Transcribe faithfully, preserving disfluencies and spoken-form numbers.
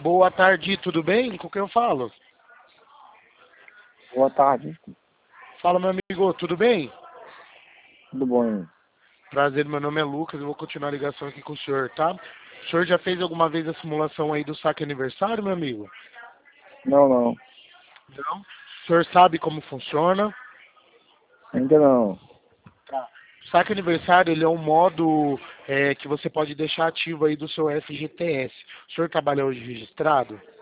Boa tarde, tudo bem? Com quem eu falo? Boa tarde, Fala, meu amigo, tudo bem? tudo bom? Prazer, meu nome é Lucas, eu vou continuar a ligação aqui com o senhor, tá? O senhor já fez alguma vez a simulação aí do saque aniversário, meu amigo? Não, não, Não? O senhor sabe como funciona? ainda não. Tá. O saque aniversário, ele é um modo é, que você pode deixar ativo aí do seu F G T S. O senhor trabalha hoje registrado?